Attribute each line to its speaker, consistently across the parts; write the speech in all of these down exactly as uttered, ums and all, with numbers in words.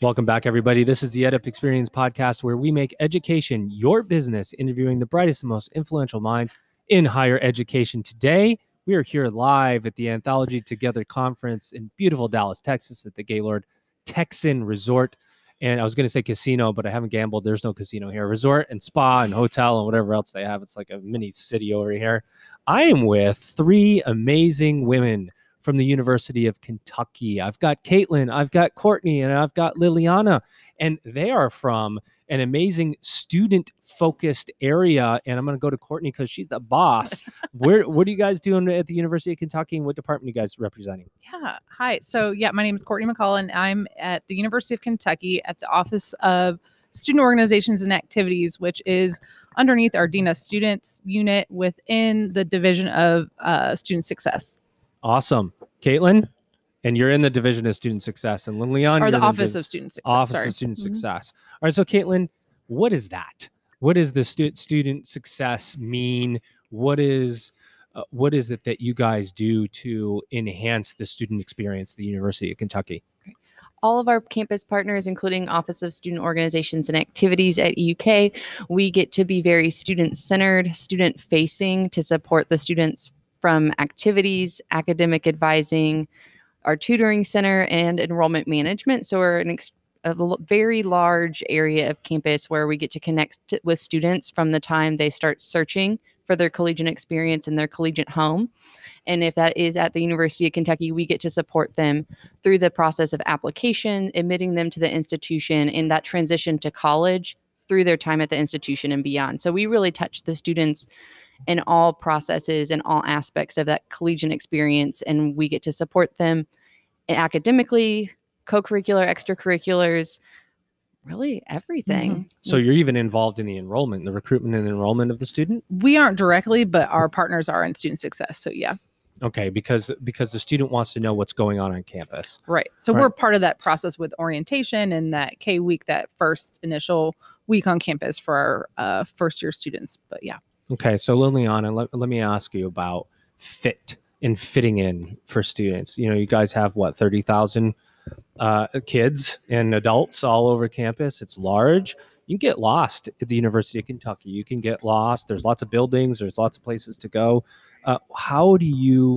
Speaker 1: Welcome back, everybody. This is the EdUp Experience podcast, where we make education your business, interviewing the brightest and most influential minds in higher education. Today, we are here live at the Anthology Together Conference in beautiful Dallas, Texas, at the Gaylord Texan Resort. And I was going to say casino, but I haven't gambled. There's no casino here. Resort and spa and hotel and whatever else they have. It's like a mini city over here. I am with three amazing women from the University of Kentucky. I've got Caitlin, I've got Courtney, and I've got Liliana, and they are from an amazing student-focused area. And I'm going to go to Courtney because she's the boss. Where, what are you guys doing at the University of Kentucky, and what department are you guys representing?
Speaker 2: Yeah, hi. So yeah, my name is Courtney McCullen. I'm at the University of Kentucky at the Office of Student Organizations and Activities, which is underneath our Dean of Students unit within the Division of uh, Student Success.
Speaker 1: Awesome. Caitlin, and you're in the Division of Student Success, and Liliana,
Speaker 2: Or the
Speaker 1: you're in
Speaker 2: Office
Speaker 1: the
Speaker 2: of Student Success.
Speaker 1: Office
Speaker 2: sorry.
Speaker 1: of Student
Speaker 2: Mhm.
Speaker 1: Success. All right, so Caitlin, what is that? What does the stu- student success mean? What is uh, what is it that you guys do to enhance the student experience at the University of Kentucky?
Speaker 3: All of our campus partners, including Office of Student Organizations and Activities at E U K, we get to be very student-centered, student-facing to support the students from activities, academic advising, our tutoring center, and enrollment management. So we're an ex- a l- very large area of campus where we get to connect t- with students from the time they start searching for their collegiate experience in their collegiate home. And if that is at the University of Kentucky, we get to support them through the process of application, admitting them to the institution, and that transition to college through their time at the institution and beyond. So we really touch the students in all processes and all aspects of that collegiate experience, and we get to support them academically, co-curricular, extracurriculars, really everything.
Speaker 2: Mhm.
Speaker 1: So you're even involved in the enrollment, the recruitment and enrollment of the student?
Speaker 2: We aren't directly, but our partners are in Student Success. So yeah,
Speaker 1: Okay, because because the student wants to know what's going on on campus.
Speaker 2: right. So
Speaker 1: Right.
Speaker 2: we're part of that process with orientation and that K week, that first initial week on campus for our uh, first year students. But yeah.
Speaker 1: Okay, so Liliana, let, let me ask you about fit and fitting in for students. You know, you guys have what, thirty thousand uh, kids and adults all over campus. It's large. You can get lost at the University of Kentucky. You can get lost. There's lots of buildings. There's lots of places to go. Uh, how do you,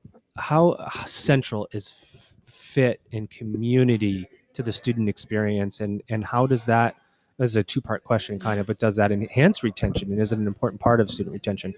Speaker 1: how central is f- fit and community to the student experience? And, and how does that, this is a two-part question kind of, but does that enhance retention, and is it an important part of student retention?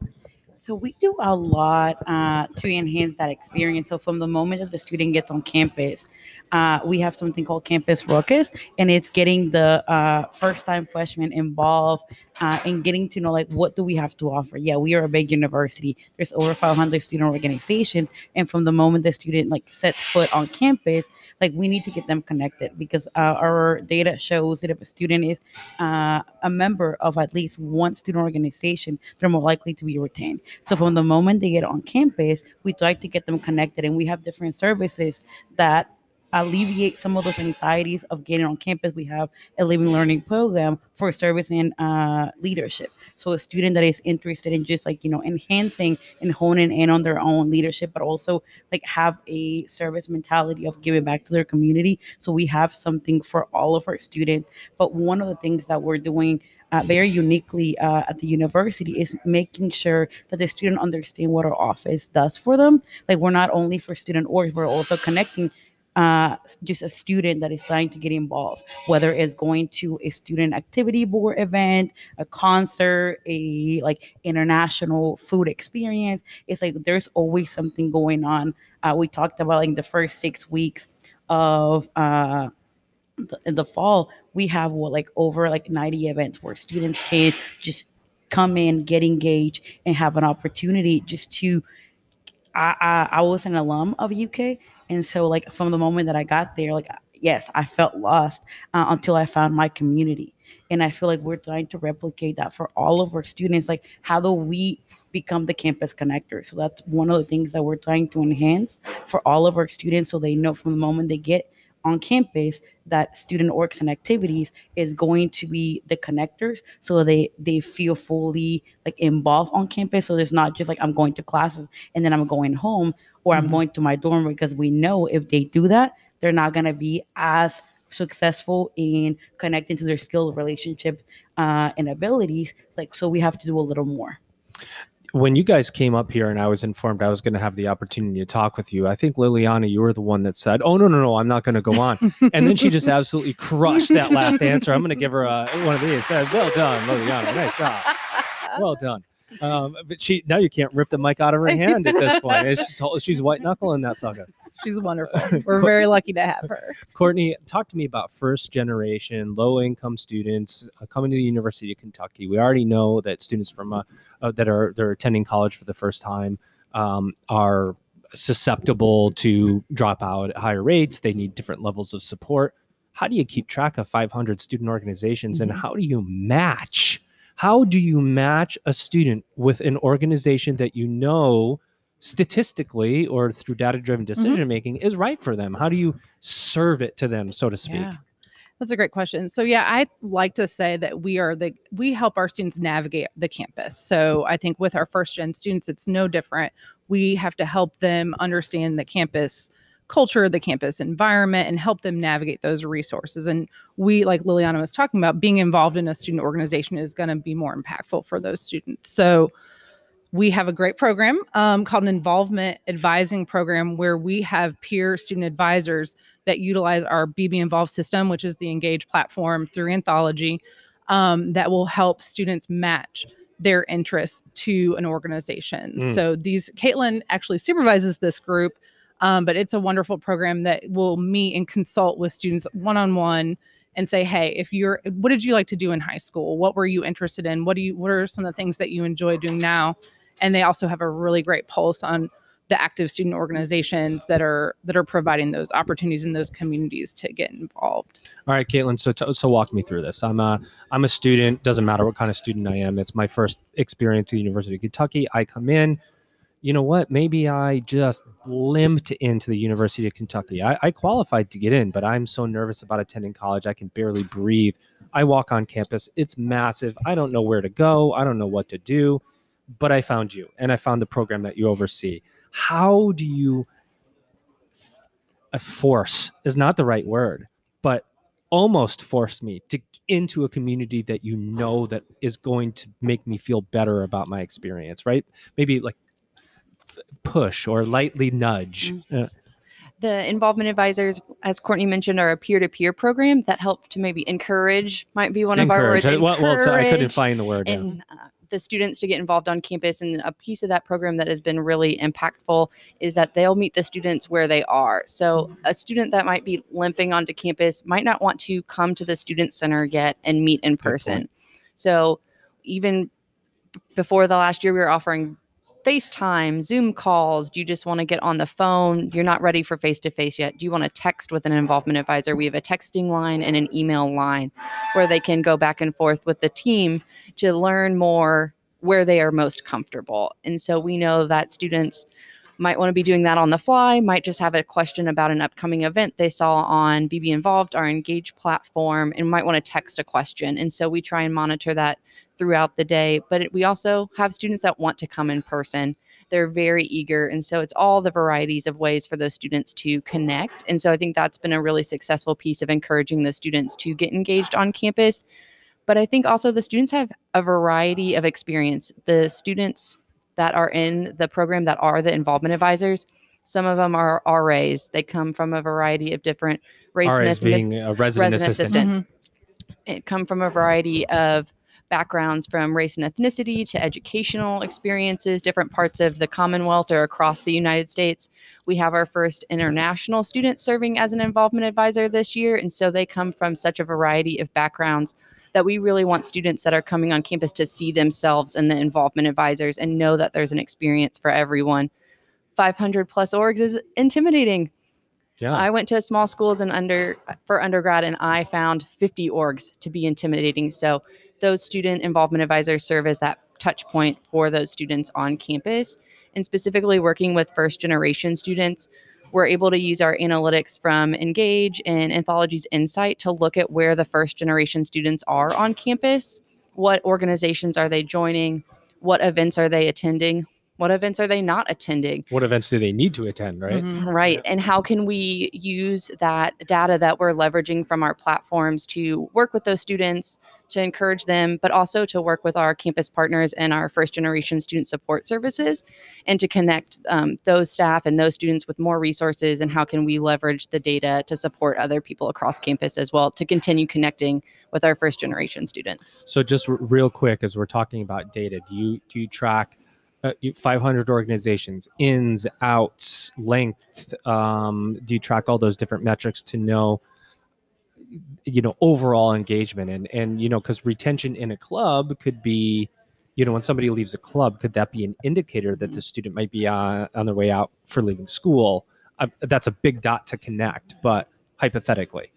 Speaker 4: So we do a lot uh, to enhance that experience. So from the moment that the student gets on campus, uh, we have something called Campus Ruckus, and it's getting the uh, first-time freshmen involved uh, and getting to know, like, what do we have to offer? Yeah, we are a big university. There's over five hundred student organizations, and from the moment the student like sets foot on campus, like, we need to get them connected, because uh, our data shows that if a student is uh, a member of at least one student organization, they're more likely to be retained. So from the moment they get on campus, we try to get them connected, and we have different services that alleviate some of those anxieties of getting on campus. We have a living learning program for service and uh, leadership. So a student that is interested in just like, you know, enhancing and honing in on their own leadership, but also like have a service mentality of giving back to their community. So we have something for all of our students. But one of the things that we're doing Uh, very uniquely uh, at the university is making sure that the student understand what our office does for them. Like, we're not only for student orgs, we're also connecting uh, just a student that is trying to get involved, whether it's going to a student activity board event, a concert, a like international food experience. It's like there's always something going on. Uh, we talked about like the first six weeks of uh, the, in the fall, we have what like over like ninety events where students can just come in, get engaged, and have an opportunity just to. I, I I was an alum of U K, and so like from the moment that I got there, like yes, I felt lost uh, until I found my community, and I feel like we're trying to replicate that for all of our students. Like, how do we become the campus connector? So that's one of the things that we're trying to enhance for all of our students, so they know from the moment they get on campus that student orgs and activities is going to be the connectors, so they they feel fully like involved on campus. So there's not just like I'm going to classes and then I'm going home, or I'm
Speaker 2: Mhm.
Speaker 4: going to my dorm, because we know if they do that, they're not going to be as successful in connecting to their skill, relationship, uh, and abilities. Like, so we have to do a little more.
Speaker 1: When you guys came up here and I was informed I was going to have the opportunity to talk with you, I think Liliana, you were the one that said, oh, no, no, no, I'm not going to go on. And then she just absolutely crushed that last answer. I'm going to give her uh, one of these. Uh, well done, Liliana. Nice job. Well done. Um, but she now you can't rip the mic out of her hand at this point. It's just, she's white knuckling that sucker.
Speaker 2: She's wonderful. We're very lucky to have her.
Speaker 1: Courtney, talk to me about first generation, low income students uh, coming to the University of Kentucky. We already know that students from uh, uh, that are they're attending college for the first time um, are susceptible to drop out at higher rates. They need different levels of support. How do you keep track of five hundred student organizations, mm-hmm. and how do you match? How do you match a student with an organization that you know statistically or through data-driven decision-making mm-hmm. is right for them? How do you serve it to them, so to speak?
Speaker 2: Yeah. That's a great question. So yeah, I like to say that we are the, we help our students navigate the campus. So I think with our first gen students, it's no different. We have to help them understand the campus culture, the campus environment, and help them navigate those resources. And we, like Liliana was talking about, being involved in a student organization is going to be more impactful for those students. So we have a great program um, called an Involvement Advising Program, where we have peer student advisors that utilize our B B Involved system, which is the Engage platform through Anthology, um, that will help students match their interests to an organization. Mm. So these, Caitlin actually supervises this group, um, but it's a wonderful program that will meet and consult with students one-on-one and say, hey, if you're, what did you like to do in high school? What were you interested in? What do you, what are some of the things that you enjoy doing now? And they also have a really great pulse on the active student organizations that are that are providing those opportunities in those communities to get involved.
Speaker 1: All right, Caitlin. So t- so walk me through this. I'm a I'm a student. Doesn't matter what kind of student I am. It's my first experience at the University of Kentucky. I come in. You know what? Maybe I just limped into the University of Kentucky. I, I qualified to get in, but I'm so nervous about attending college. I can barely breathe. I walk on campus. It's massive. I don't know where to go. I don't know what to do. But I found you, and I found the program that you oversee. How do you f- force is not the right word, but almost force me to into a community that you know that is going to make me feel better about my experience, right? Maybe like f- push or lightly nudge.
Speaker 3: Mm-hmm.
Speaker 1: Uh,
Speaker 3: The involvement advisors, as Courtney mentioned, are a peer-to-peer program that help to maybe encourage, might be one of our words.
Speaker 1: I, well, well, so I couldn't
Speaker 3: encourage
Speaker 1: find the word.
Speaker 3: And
Speaker 1: yeah.
Speaker 3: uh, the students to get involved on campus. And a piece of that program that has been really impactful is that they'll meet the students where they are. So a student that might be limping onto campus might not want to come to the student center yet and meet in person. So even b- before the last year, we were offering FaceTime, Zoom calls. Do you just want to get on the phone? You're not ready for face-to-face yet. Do you want to text with an involvement advisor? We have a texting line and an email line where they can go back and forth with the team to learn more where they are most comfortable. And so we know that students might want to be doing that on the fly, might just have a question about an upcoming event they saw on B B Involved, our Engage platform, and might want to text a question. And so we try and monitor that throughout the day. But it, we also have students that want to come in person. They're very eager. And so it's all the varieties of ways for those students to connect. And so I think that's been a really successful piece of encouraging the students to get engaged on campus. But I think also the students have a variety of experience. The students that are in the program that are the involvement advisors, some of them are R As. They come from a variety of different race
Speaker 1: R As
Speaker 3: and
Speaker 1: being a resident,
Speaker 3: resident
Speaker 1: assistant.
Speaker 3: assistant. Mm-hmm. It come from a variety of backgrounds, from race and ethnicity to educational experiences, different parts of the Commonwealth or across the United States. We have our first international student serving as an involvement advisor this year. And so they come from such a variety of backgrounds that we really want students that are coming on campus to see themselves in the involvement advisors and know that there's an experience for everyone. five hundred plus orgs is intimidating.
Speaker 1: Yeah.
Speaker 3: I went to small schools and under for undergrad, and I found fifty orgs to be intimidating. So those student involvement advisors serve as that touch point for those students on campus. And specifically working with first generation students, we're able to use our analytics from Engage and Anthology's Insight to look at where the first generation students are on campus. What organizations are they joining? What events are they attending? What events are they not attending?
Speaker 1: What events do they need to attend, right?
Speaker 2: Mhm.
Speaker 3: Right.
Speaker 1: Yeah.
Speaker 3: And how can we use that data that we're leveraging from our platforms to work with those students, to encourage them, but also to work with our campus partners and our first generation student support services, and to connect um, those staff and those students with more resources? And how can we leverage the data to support other people across campus as well, to continue connecting with our first generation students?
Speaker 1: So just r- real quick, as we're talking about data, do you do you track uh, you- five hundred organizations, ins, outs, length? Um, do you track all those different metrics to know, you know, overall engagement? And and you know, because retention in a club could be, you know, when somebody leaves a club, could that be an indicator that the student might be on, on their way out for leaving school? Uh, that's a big dot to connect, but hypothetically.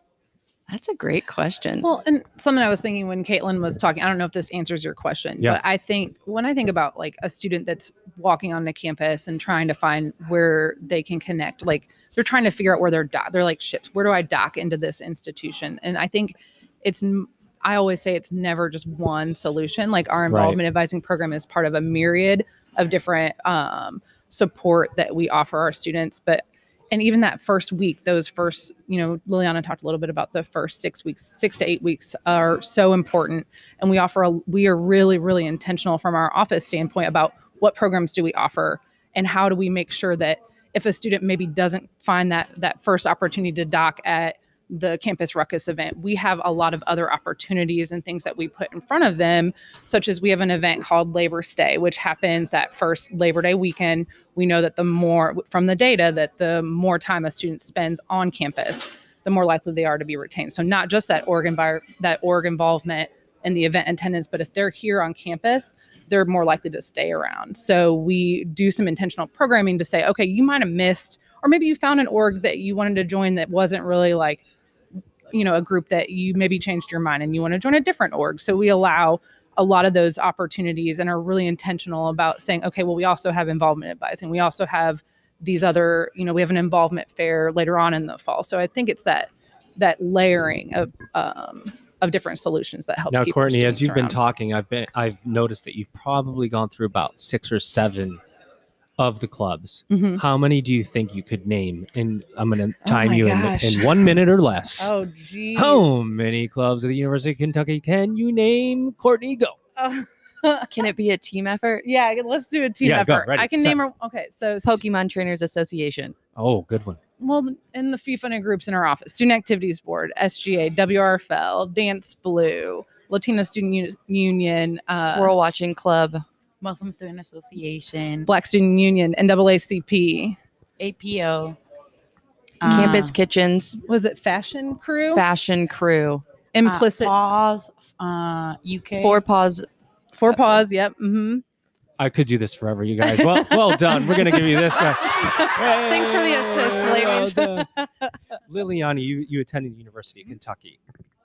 Speaker 3: That's a great question.
Speaker 2: Well, and something I was thinking when Caitlin was talking, I don't know if this answers your question,
Speaker 1: Yeah.
Speaker 2: but I think when I think about like a student that's walking onto campus and trying to find where they can connect, like they're trying to figure out where they're dock. They're like, shit, where do I dock into this institution? And I think it's, n- I always say it's never just one solution. Like our involvement advising program is part of a myriad of different um, support that we offer our students. But and even that first week, those first, you know, Liliana talked a little bit about the first six weeks, six to eight weeks are so important. And we offer, a, we are really, really intentional from our office standpoint about what programs do we offer and how do we make sure that if a student maybe doesn't find that that first opportunity to dock at the Campus Ruckus event, we have a lot of other opportunities and things that we put in front of them, such as we have an event called Labor Stay, which happens that first Labor Day weekend. We know that the more, from the data, that the more time a student spends on campus, the more likely they are to be retained. So not just that org, envir- that org involvement and the event attendance, but if they're here on campus, they're more likely to stay around. So we do some intentional programming to say, okay, you might have missed, or maybe you found an org that you wanted to join that wasn't really like, you know, a group that you maybe changed your mind and you want to join a different org. So we allow a lot of those opportunities and are really intentional about saying, okay, well, we also have involvement advising. We also have these other, you know, we have an involvement fair later on in the fall. So I think it's that that layering of um, of different solutions that helps.
Speaker 1: Now,
Speaker 2: keep our
Speaker 1: Courtney, as
Speaker 2: students
Speaker 1: you've been
Speaker 2: around.
Speaker 1: talking, I've been I've noticed that you've probably gone through about six or seven of the clubs.
Speaker 2: Mhm.
Speaker 1: How many do you think you could name? And I'm going to time
Speaker 2: my
Speaker 1: you in,
Speaker 2: gosh.
Speaker 1: in one minute or less.
Speaker 2: Oh, geez.
Speaker 1: How many clubs at the University of Kentucky can you name? Courtney, go.
Speaker 3: Can it be a team effort?
Speaker 2: Yeah, let's do a team
Speaker 1: Yeah, go.
Speaker 2: effort.
Speaker 1: Ready,
Speaker 2: I can
Speaker 1: set.
Speaker 2: name her. Okay, so
Speaker 3: Pokemon Trainers Association.
Speaker 1: Oh, good one.
Speaker 2: well, in the few funded groups in our office, Student Activities Board, S G A, W R F L, Dance Blue, Latino Student Uni- Union, uh,
Speaker 3: Squirrel Watching Club.
Speaker 4: Muslim Student Association,
Speaker 2: Black Student Union, N double A C P.
Speaker 4: A P O,
Speaker 3: Campus
Speaker 4: uh,
Speaker 3: Kitchens.
Speaker 2: Was it Fashion Crew?
Speaker 3: Fashion Crew.
Speaker 2: Implicit.
Speaker 4: uh, Pause, uh, U K.
Speaker 3: Four Paws.
Speaker 2: Four Paws. Yep. Mm-hmm.
Speaker 1: I could do this forever, you guys. Well, well done. We're going to give you this guy.
Speaker 2: Thanks for the assist, ladies.
Speaker 1: Well done. Liliana, you, you attended the University of Kentucky.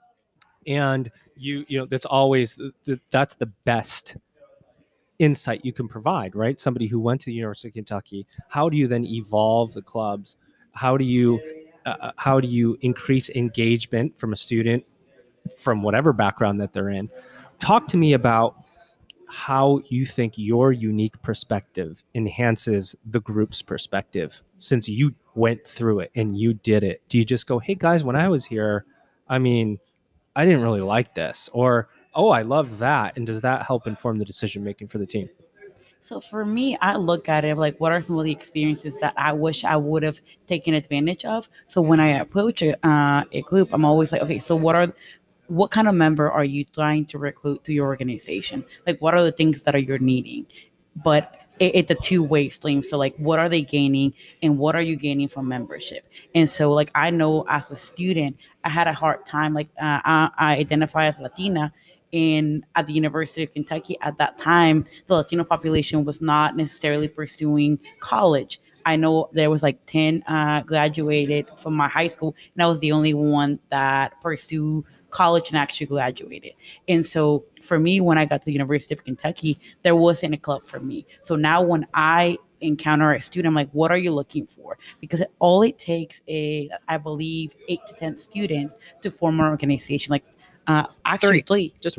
Speaker 1: And you, you know, that's always, the, that's the best insight you can provide, right? Somebody who went to the University of Kentucky. How do you then evolve the clubs? How do you, uh, how do you increase engagement from a student from whatever background that they're in? Talk to me about how you think your unique perspective enhances the group's perspective, since you went through it and you did it. Do you just go, hey guys, when I was here, I mean, I didn't really like this, or, oh, I loved that. And does that help inform the decision making for the team?
Speaker 4: So for me, I look at it like, what are some of the experiences that I wish I would have taken advantage of? So when I approach a, uh, a group, I'm always like, okay, so what are, what kind of member are you trying to recruit to your organization? Like, what are the things that are you're needing? But it, it's a two-way stream. So like, what are they gaining and what are you gaining from membership? And so like, I know as a student, I had a hard time. Like uh, I, I identify as Latina, and at the University of Kentucky at that time, the Latino population was not necessarily pursuing college. I know there was like ten uh, graduated from my high school, and I was the only one that pursued college and actually graduated. And so for me, when I got to the University of Kentucky, there wasn't a club for me. So now when I encounter a student, I'm like, what are you looking for? Because all it takes is, I believe, eight to ten students to form an organization. Like uh, actually
Speaker 2: Three.
Speaker 4: three.
Speaker 2: Just
Speaker 1: Three.
Speaker 2: three.
Speaker 4: Uh,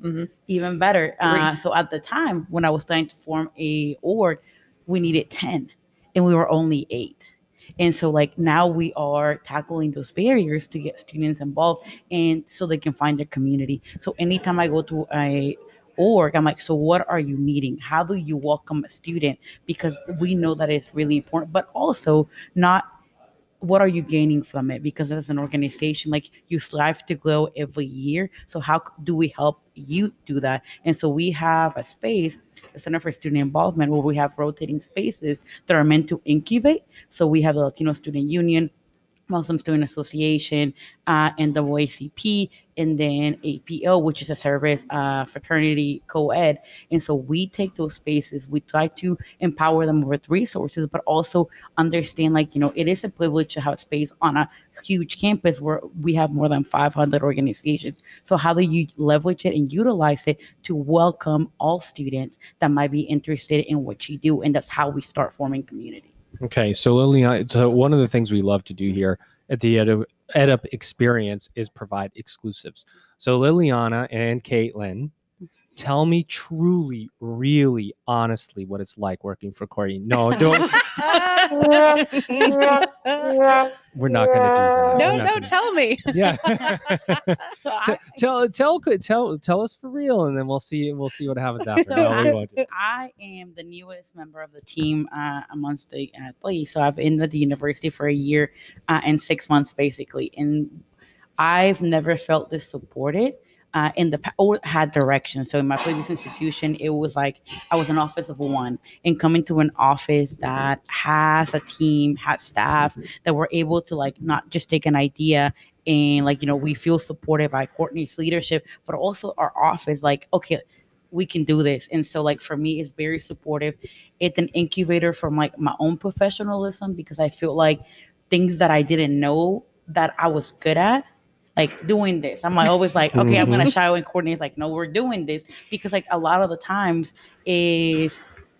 Speaker 2: Mhm.
Speaker 4: Even better. Uh, so at the time when I was starting to form a org, we needed ten and we were only eight. And so like now we are tackling those barriers to get students involved and so they can find their community. So anytime I go to a org, I'm like, so what are you needing? How do you welcome a student? Because we know that it's really important, but also not what are you gaining from it? Because as an organization, like you strive to grow every year. So how c- do we help you do that? And so we have a space, the Center for Student Involvement, where we have rotating spaces that are meant to incubate. So we have the Latino Student Union, Muslim Student Association, uh, N double A C P, and then A P O, which is a service uh, fraternity co-ed. And so we take those spaces, we try to empower them with resources, but also understand like, you know, it is a privilege to have space on a huge campus where we have more than five hundred organizations. So how do you leverage it and utilize it to welcome all students that might be interested in what you do? And that's how we start forming community.
Speaker 1: Okay, so Liliana, so one of the things we love to do here at the EdUp, EdUp experience is provide exclusives. So Liliana and Caitlin, tell me truly, really, honestly what it's like working for Courtney. No, don't. We're not going to do that.
Speaker 2: No,
Speaker 1: We're not
Speaker 2: no,
Speaker 1: gonna-
Speaker 2: tell me.
Speaker 1: Yeah.
Speaker 4: So
Speaker 1: T-
Speaker 4: I,
Speaker 1: tell tell tell tell us for real, and then we'll see we'll see what happens after.
Speaker 4: So
Speaker 1: No, we
Speaker 4: I,
Speaker 1: won't. do-
Speaker 4: I am the newest member of the team uh, amongst the athletes. So I've been at the university for a year uh, and six months basically, and I've never felt this supported. Uh, in the pa- or had direction. So in my previous institution, it was like I was an office of one, and coming to an office that has a team, has staff that were able to like not just take an idea and like you know we feel supported by Courtney's leadership, but also our office. Like okay, we can do this. And so like for me, it's very supportive. It's an incubator from like my own professionalism because I feel like things that I didn't know that I was good at like doing this. I'm like always like, okay, I'm gonna shy away. And Courtney's like, no, we're doing this because like a lot of the times is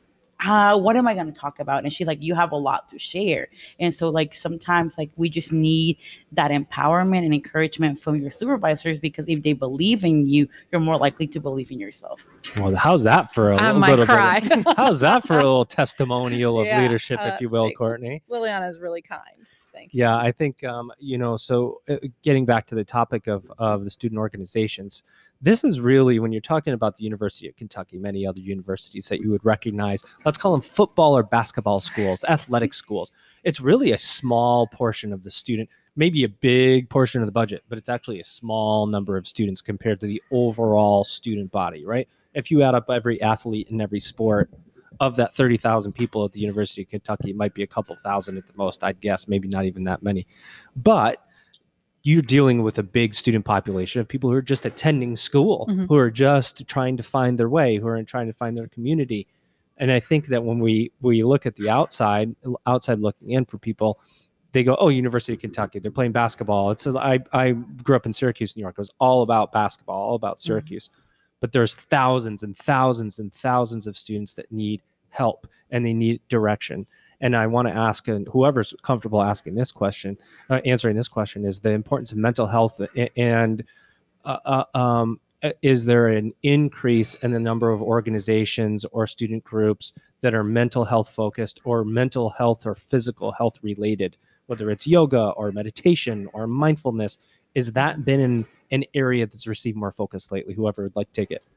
Speaker 4: uh, what am I gonna talk about? And she's like, you have a lot to share. And so like sometimes like we just need that empowerment and encouragement from your supervisors because if they believe in you, you're more likely to believe in yourself.
Speaker 1: Well, how's that for a
Speaker 2: I
Speaker 1: little
Speaker 2: might
Speaker 1: bit
Speaker 2: cry.
Speaker 1: of how's that for a little testimonial of
Speaker 2: Yeah,
Speaker 1: leadership,
Speaker 2: uh,
Speaker 1: if you will,
Speaker 2: thanks.
Speaker 1: Courtney?
Speaker 2: Liliana is really kind. Thank you.
Speaker 1: Yeah, I think um, you know. So, uh, getting back to the topic of of the student organizations, this is really when you're talking about the University of Kentucky, many other universities that you would recognize. Let's call them football or basketball schools, athletic schools. It's really a small portion of the student, maybe a big portion of the budget, but it's actually a small number of students compared to the overall student body, right? If you add up every athlete in every sport, of that thirty thousand people at the University of Kentucky, it might be a couple thousand at the most, I'd guess, maybe not even that many. But you're dealing with a big student population of people who are just attending school,
Speaker 2: Mhm.
Speaker 1: who are just trying to find their way, who are trying to find their community. And I think that when we we look at the outside, outside looking in for people, they go, oh, University of Kentucky, they're playing basketball. It's I, I grew up in Syracuse, New York. It was all about basketball, all about Syracuse. Mm-hmm. But there's thousands and thousands and thousands of students that need help and they need direction. And I want to ask, and whoever's comfortable asking this question, uh, answering this question, is the importance of mental health and uh, uh, um, is there an increase in the number of organizations or student groups that are mental health focused or mental health or physical health related, whether it's yoga or meditation or mindfulness? Is that been in an area that's received more focus lately? Whoever would like to take it.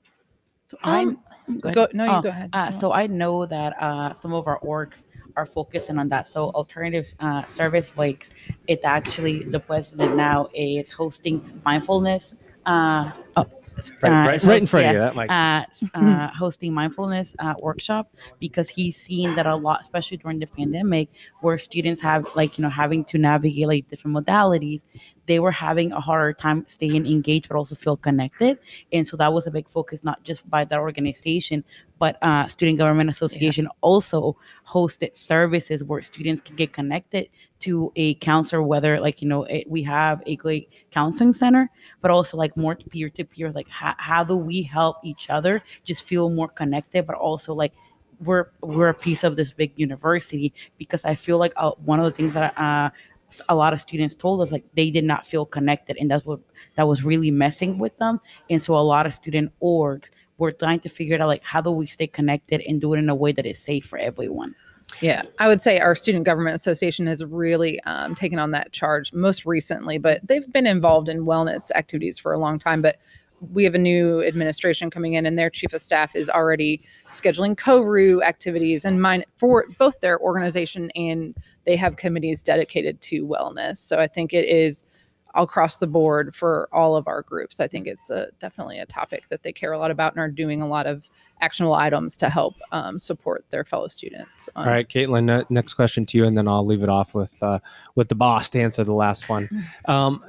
Speaker 4: So
Speaker 2: Um,
Speaker 4: I go,
Speaker 2: Go, no, you
Speaker 4: Oh,
Speaker 2: go ahead.
Speaker 4: Uh, so I know that uh, some of our orgs are focusing on that. So alternatives uh, service weeks, it actually the president now is hosting mindfulness. Uh, oh,
Speaker 1: Right,
Speaker 4: uh,
Speaker 1: right,
Speaker 4: is
Speaker 1: right in
Speaker 4: host-
Speaker 1: front
Speaker 4: yeah,
Speaker 1: of you. That mic.
Speaker 4: uh, uh, hosting mindfulness uh, workshop because he's seen that a lot, especially during the pandemic, where students have like you know having to navigate like different modalities. They were having a harder time staying engaged, but also feel connected. And so that was a big focus, not just by that organization, but uh, Student Government Association yeah. also hosted services where students can get connected to a counselor, whether like, you know, it, we have a great counseling center, but also like more peer-to-peer, like how, how do we help each other just feel more connected, but also like we're we're a piece of this big university because I feel like uh, one of the things that uh, s- a lot of students told us like they did not feel connected, and that's what that was really messing with them. And so a lot of student orgs were trying to figure it out, like how do we stay connected and do it in a way that is safe for everyone.
Speaker 2: Yeah, I would say our Student Government Association has really um, taken on that charge most recently, but they've been involved in wellness activities for a long time. But we have a new administration coming in, and their chief of staff is already scheduling C O R U activities and mine for both their organization, and they have committees dedicated to wellness. So I think it is across the board for all of our groups. I think it's a, definitely a topic that they care a lot about and are doing a lot of actionable items to help um, support their fellow students.
Speaker 1: All right, Caitlin, uh, next question to you, and then I'll leave it off with uh, with the boss to answer the last one. Um,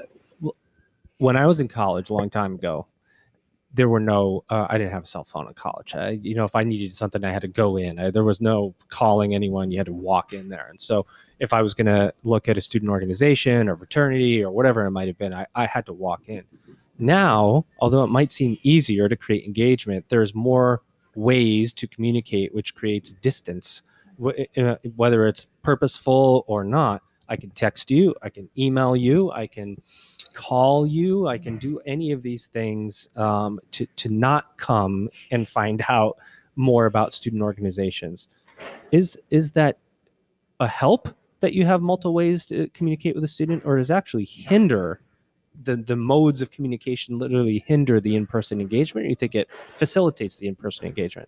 Speaker 1: when I was in college a long time ago, there were no, uh, I didn't have a cell phone in college. I, you know, if I needed something, I had to go in. I, there was no calling anyone. You had to walk in there. And so if I was going to look at a student organization or fraternity or whatever it might have been, I, I had to walk in. Now, although it might seem easier to create engagement, there's more ways to communicate, which creates distance, whether it's purposeful or not. I can text you, I can email you, I can call you, I can do any of these things um, to, to not come and find out more about student organizations. Is, is that a help that you have multiple ways to communicate with a student, or does it actually hinder the, the modes of communication, literally hinder the in-person engagement, or you think it facilitates the in-person engagement?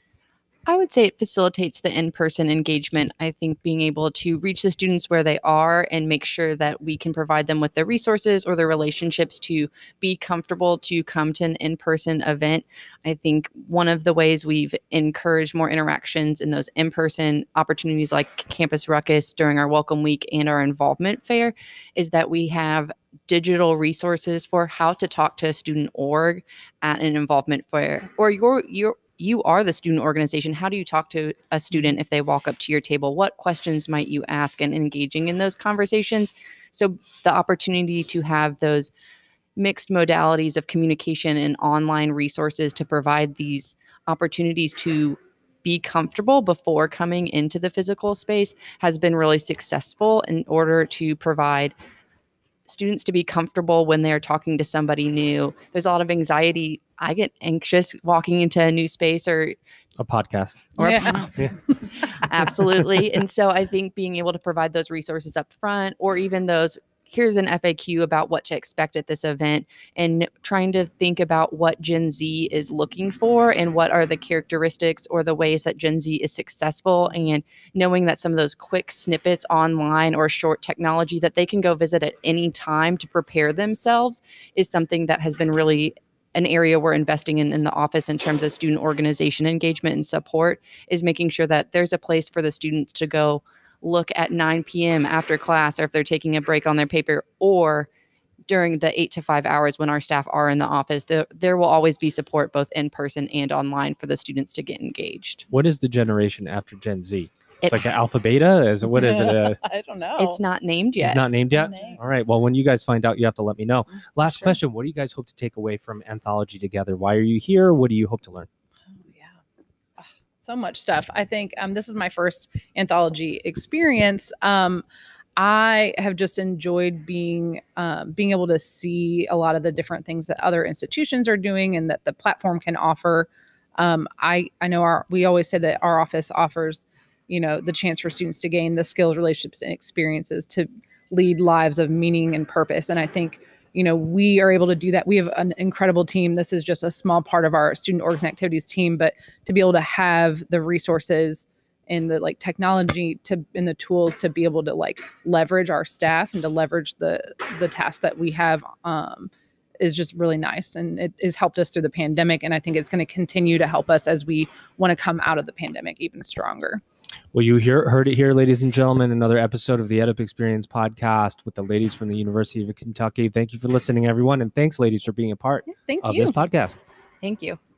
Speaker 3: I would say it facilitates the in-person engagement. I think being able to reach the students where they are and make sure that we can provide them with the resources or the relationships to be comfortable to come to an in-person event. I think one of the ways we've encouraged more interactions in those in-person opportunities like Campus Ruckus during our Welcome Week and our Involvement Fair is that we have digital resources for how to talk to a student org at an involvement fair, or your your you are the student organization. How do you talk to a student if they walk up to your table? What questions might you ask, and engaging in those conversations? So the opportunity to have those mixed modalities of communication and online resources to provide these opportunities to be comfortable before coming into the physical space has been really successful in order to provide students to be comfortable when they're talking to somebody new. There's a lot of anxiety. I get anxious walking into a new space or
Speaker 1: a podcast.
Speaker 3: Or
Speaker 2: Yeah.
Speaker 3: a,
Speaker 1: Yeah.
Speaker 3: Absolutely. And so I think being able to provide those resources up front, or even those, here's an F A Q about what to expect at this event, and trying to think about what Gen Z is looking for and what are the characteristics or the ways that Gen Z is successful, and knowing that some of those quick snippets online or short technology that they can go visit at any time to prepare themselves is something that has been really an area we're investing in in the office in terms of student organization engagement and support, is making sure that there's a place for the students to go look at nine p.m. after class, or if they're taking a break on their paper, or during the eight to five hours when our staff are in the office. There, there will always be support both in person and online for the students to get engaged.
Speaker 1: What is the generation after Gen Z? It's
Speaker 3: It-
Speaker 1: like an alpha beta? Is what is it? A,
Speaker 2: I don't know.
Speaker 3: It's not named yet.
Speaker 1: It's not named yet?
Speaker 2: Not named.
Speaker 1: All right. Well, when you guys find out, you have to let me know. Last
Speaker 2: Sure.
Speaker 1: question. What do you guys hope to take away from Anthology Together? Why are you here? What do you hope to learn?
Speaker 2: Oh, yeah. Ugh, so much stuff. I think um, this is my first anthology experience. Um, I have just enjoyed being um, being able to see a lot of the different things that other institutions are doing and that the platform can offer. Um, I I know our we always say that our office offers, you know, the chance for students to gain the skills, relationships, and experiences to lead lives of meaning and purpose. And I think, you know, we are able to do that. We have an incredible team. This is just a small part of our student orgs and activities team, but to be able to have the resources and the like technology to and the tools to be able to like leverage our staff and to leverage the the tasks that we have um, is just really nice. And it has helped us through the pandemic. And I think it's going to continue to help us as we want to come out of the pandemic even stronger.
Speaker 1: Well, you hear, heard it here, ladies and gentlemen, another episode of the EdUp Experience podcast with the ladies from the University of Kentucky. Thank you for listening, everyone. And thanks, ladies, for being a part
Speaker 2: Thank
Speaker 1: of
Speaker 2: you.
Speaker 1: this podcast.
Speaker 3: Thank you.